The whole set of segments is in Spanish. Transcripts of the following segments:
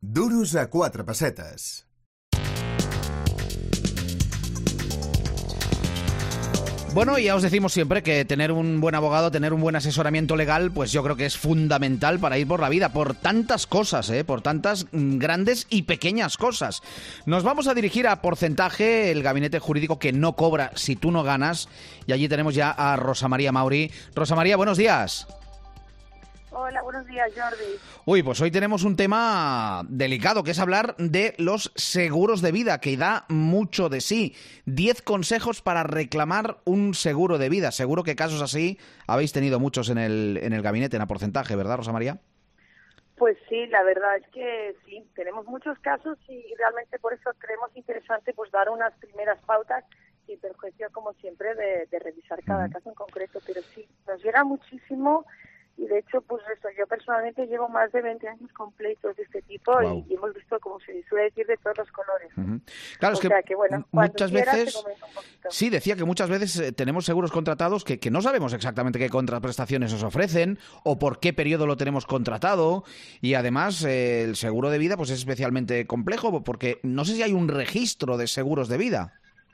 Duros a 4 pessetes. Bueno, ya os decimos siempre que tener un buen abogado, tener un buen asesoramiento legal, pues yo creo que es fundamental para ir por la vida, por tantas cosas, por tantas grandes y pequeñas cosas. Nos vamos a dirigir a Porcentaje, el gabinete jurídico que no cobra si tú no ganas, y allí tenemos ya a Rosa María Mauri. Rosa María, buenos días. Hola, buenos días, Jordi. Uy, pues hoy tenemos un tema delicado, que es hablar de los seguros de vida, que da mucho de sí. 10 consejos para reclamar un seguro de vida. Seguro que casos así habéis tenido muchos en el gabinete, en a Porcentaje, ¿verdad, Rosa María? Pues sí, la verdad es que sí, tenemos muchos casos y realmente por eso creemos interesante pues dar unas primeras pautas sin perjuicio, como siempre, de revisar cada caso en concreto. Pero sí, nos llega muchísimo. Y de hecho, pues eso, yo personalmente llevo más de 20 años completos de este tipo. Wow. y hemos visto, como se suele decir, de todos los colores. Claro, o sea que bueno, muchas quieras, veces, te comento un poquito. Sí, decía que muchas veces tenemos seguros contratados que no sabemos exactamente qué contraprestaciones nos ofrecen o por qué periodo lo tenemos contratado, y además el seguro de vida pues es especialmente complejo porque no sé si hay un registro de seguros de vida.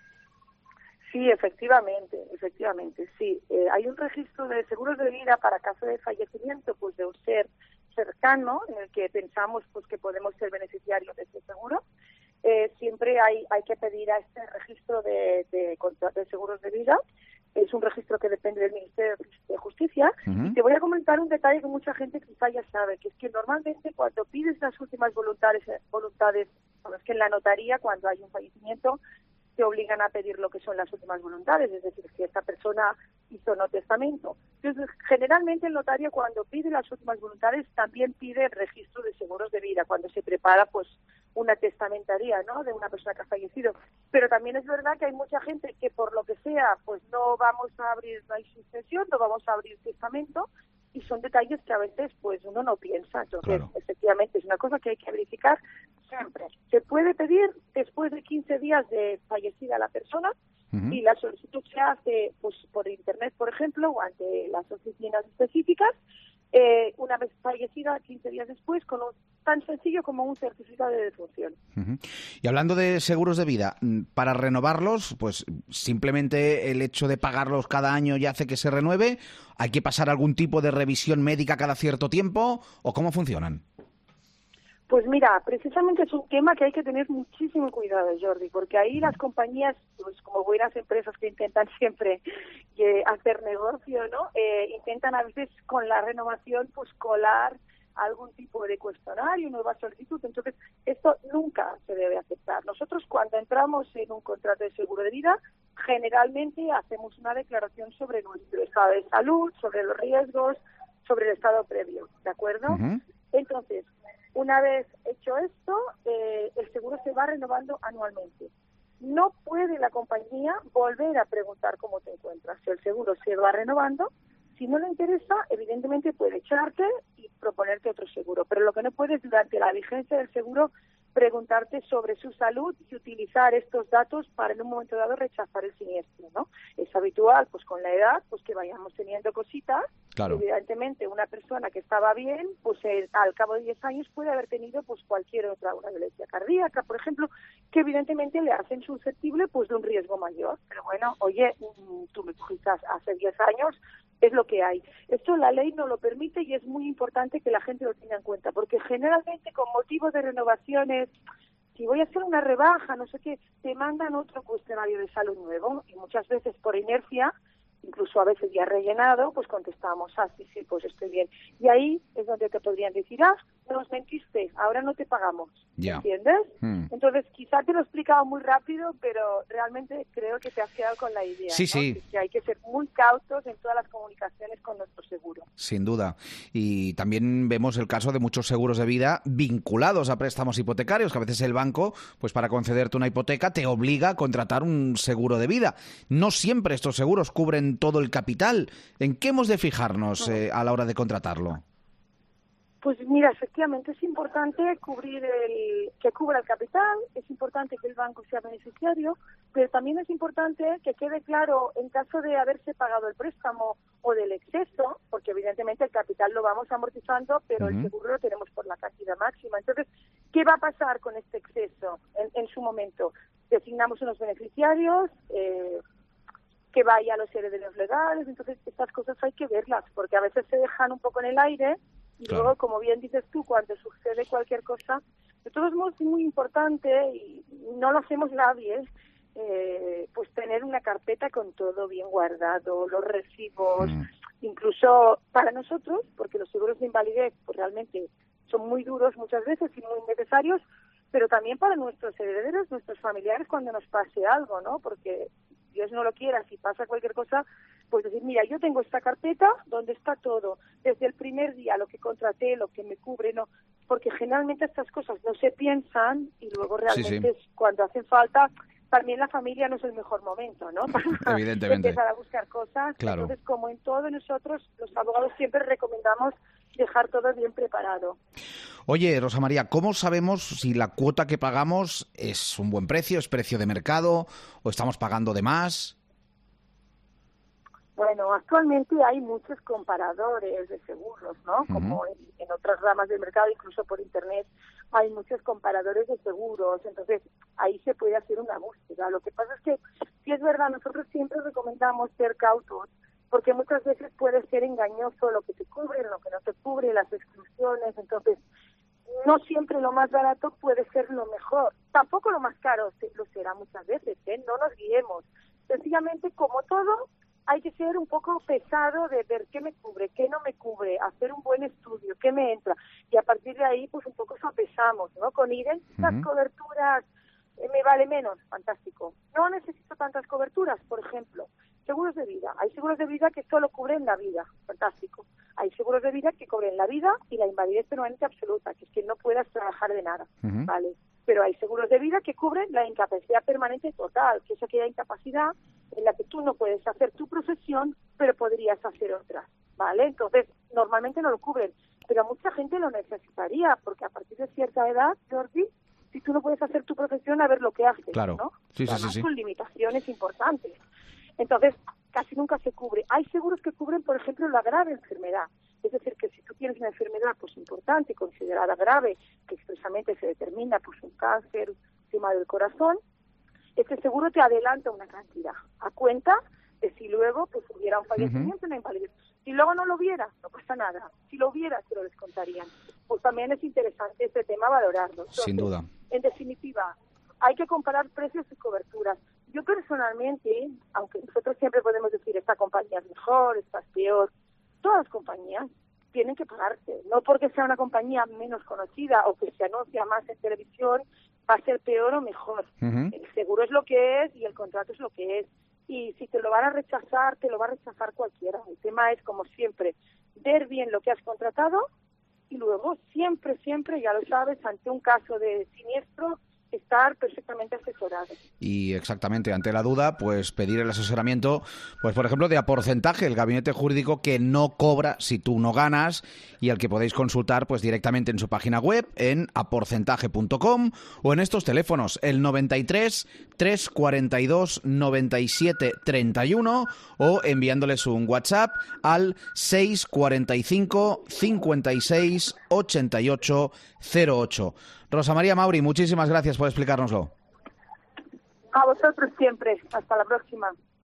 Sí, efectivamente, sí. Hay un registro de seguros de vida para caso de fallecimiento pues de un ser cercano en el que pensamos pues que podemos ser beneficiarios de ese seguro. Siempre hay que pedir a este registro de seguros de vida. Es un registro que depende del Ministerio de Justicia. Y te voy a comentar un detalle que mucha gente quizá ya sabe, que es que normalmente cuando pides las últimas voluntades, bueno, es que en la notaría, cuando hay un fallecimiento, te obligan a pedir lo que son las últimas voluntades, es decir, si esta persona hizo no testamento. Entonces, generalmente el notario cuando pide las últimas voluntades también pide el registro de seguros de vida, cuando se prepara pues una testamentaría, ¿no?, de una persona que ha fallecido. Pero también es verdad que hay mucha gente que por lo que sea, pues no vamos a abrir, no hay sucesión, no vamos a abrir testamento, y son detalles que a veces pues uno no piensa. Entonces, claro, efectivamente, es una cosa que hay que verificar siempre. Se puede pedir después de 15 días de fallecida la persona, y la solicitud se hace pues por internet, por ejemplo, o ante las oficinas específicas, una vez fallecida, 15 días después, con tan sencillo como un certificado de defunción. Y hablando de seguros de vida, para renovarlos, pues simplemente el hecho de pagarlos cada año ya hace que se renueve. ¿Hay que pasar algún tipo de revisión médica cada cierto tiempo o cómo funcionan? Pues mira, precisamente es un tema que hay que tener muchísimo cuidado, Jordi, porque ahí las compañías, pues como buenas empresas que intentan siempre hacer negocio, ¿no? Intentan a veces con la renovación pues colar algún tipo de cuestionario, nueva solicitud. Entonces, esto nunca se debe aceptar. Nosotros cuando entramos en un contrato de seguro de vida, generalmente hacemos una declaración sobre nuestro estado de salud, sobre los riesgos, sobre el estado previo, ¿de acuerdo? Entonces, una vez hecho esto, el seguro se va renovando anualmente. No puede la compañía volver a preguntar cómo te encuentras. Si el seguro se va renovando, si no le interesa, evidentemente puede echarte y proponerte otro seguro. Pero lo que no puede es, durante la vigencia del seguro, preguntarte sobre su salud y utilizar estos datos para en un momento dado rechazar el siniestro, ¿no? Es habitual, pues con la edad, pues que vayamos teniendo cositas. Claro. Evidentemente, una persona que estaba bien, pues al cabo de 10 años puede haber tenido pues cualquier otra, una dolencia cardíaca, por ejemplo, que evidentemente le hacen susceptible pues de un riesgo mayor. Pero bueno, oye, tú me cogiste hace 10 años, es lo que hay. Esto la ley no lo permite y es muy importante que la gente lo tenga en cuenta, porque generalmente con motivo de renovaciones, si voy a hacer una rebaja, no sé qué, te mandan otro cuestionario de salud nuevo y muchas veces por inercia, incluso a veces ya rellenado, pues contestamos, sí, pues estoy bien. Y ahí es donde te podrían decir, nos mentiste, ahora no te pagamos. Ya. ¿Entiendes? Entonces, quizá te lo he explicado muy rápido, pero realmente creo que te has quedado con la idea. Sí, ¿no? sí. Que hay que ser muy cautos en todas las comunicaciones con nuestro seguro. Sin duda. Y también vemos el caso de muchos seguros de vida vinculados a préstamos hipotecarios, que a veces el banco, pues para concederte una hipoteca, te obliga a contratar un seguro de vida. No siempre estos seguros cubren todo el capital. ¿En qué hemos de fijarnos a la hora de contratarlo? Pues mira, efectivamente es importante que cubra el capital, es importante que el banco sea beneficiario, pero también es importante que quede claro en caso de haberse pagado el préstamo o del exceso, porque evidentemente el capital lo vamos amortizando, pero el seguro lo tenemos por la cantidad máxima. Entonces, ¿qué va a pasar con este exceso en su momento? Designamos unos beneficiarios, que vaya a los herederos legales, entonces estas cosas hay que verlas, porque a veces se dejan un poco en el aire. Y claro. luego, como bien dices tú, cuando sucede cualquier cosa, de todos modos es muy importante, y no lo hacemos nadie, pues tener una carpeta con todo bien guardado, los recibos, incluso para nosotros, porque los seguros de invalidez pues realmente son muy duros muchas veces y muy necesarios, pero también para nuestros herederos, nuestros familiares, cuando nos pase algo, ¿no? Porque Dios no lo quiera, si pasa cualquier cosa, pues decir, mira, yo tengo esta carpeta donde está todo, desde el primer día, lo que contraté, lo que me cubre, no, porque generalmente estas cosas no se piensan y luego realmente cuando hacen falta, también la familia no es el mejor momento, ¿no? Para Evidentemente. empezar a buscar cosas. Claro. Entonces, como en todo, nosotros, los abogados, siempre recomendamos dejar todo bien preparado. Oye, Rosa María, ¿cómo sabemos si la cuota que pagamos es un buen precio, es precio de mercado o estamos pagando de más? Bueno, actualmente hay muchos comparadores de seguros, ¿no? Como en otras ramas del mercado, incluso por Internet, hay muchos comparadores de seguros. Entonces, ahí se puede hacer una búsqueda. Lo que pasa es que, si es verdad, nosotros siempre recomendamos ser cautos, porque muchas veces puede ser engañoso lo que te cubre, lo que no te cubre, las exclusiones. Entonces, no siempre lo más barato puede ser lo mejor. Tampoco lo más caro lo será muchas veces, ¿eh? No nos guiemos. Sencillamente, como todo, hay que ser un poco pesado de ver qué me cubre, qué no me cubre, hacer un buen estudio, qué me entra. Y a partir de ahí, pues un poco sopesamos, ¿no? Con idénticas coberturas, me vale menos, fantástico. No necesito tantas coberturas, por ejemplo. Seguros de vida. Hay seguros de vida que solo cubren la vida, fantástico. Hay seguros de vida que cubren la vida y la invalidez permanente absoluta, que es que no puedas trabajar de nada, ¿vale? Pero hay seguros de vida que cubren la incapacidad permanente total, que es aquella incapacidad en la que tú no puedes hacer tu profesión, pero podrías hacer otras, ¿vale? Entonces, normalmente no lo cubren, pero mucha gente lo necesitaría, porque a partir de cierta edad, Jordi, si tú no puedes hacer tu profesión, a ver lo que haces, claro. ¿no? Sí, Además, sí. con limitaciones importantes. Entonces, casi nunca se cubre. Hay seguros que cubren, por ejemplo, la grave enfermedad. Es decir, que si tú tienes una enfermedad pues importante, considerada grave, que expresamente se determina pues un cáncer, tema del corazón, este seguro te adelanta una cantidad a cuenta de si luego pues hubiera un fallecimiento, una invalidez. Si luego no lo hubiera, no pasa nada. Si lo hubiera, te lo descontarían. Pues también es interesante este tema valorarlo. Entonces, sin duda. En definitiva, hay que comparar precios y coberturas. Yo personalmente, aunque nosotros siempre podemos decir esta compañía es mejor, esta es peor, todas las compañías tienen que pagarse. No porque sea una compañía menos conocida o que se anuncia más en televisión va a ser peor o mejor. El seguro es lo que es y el contrato es lo que es. Y si te lo van a rechazar, te lo va a rechazar cualquiera. El tema es, como siempre, ver bien lo que has contratado y luego siempre, ya lo sabes, ante un caso de siniestro, estar perfectamente asesorado. Y exactamente, ante la duda, pues pedir el asesoramiento, pues por ejemplo, de A Porcentaje, el gabinete jurídico que no cobra si tú no ganas y al que podéis consultar pues directamente en su página web, en aporcentaje.com o en estos teléfonos, el 93 342 97 31 o enviándoles un WhatsApp al 645 56 88 08. Rosa María Mauri, muchísimas gracias por explicárnoslo. A vosotros siempre. Hasta la próxima.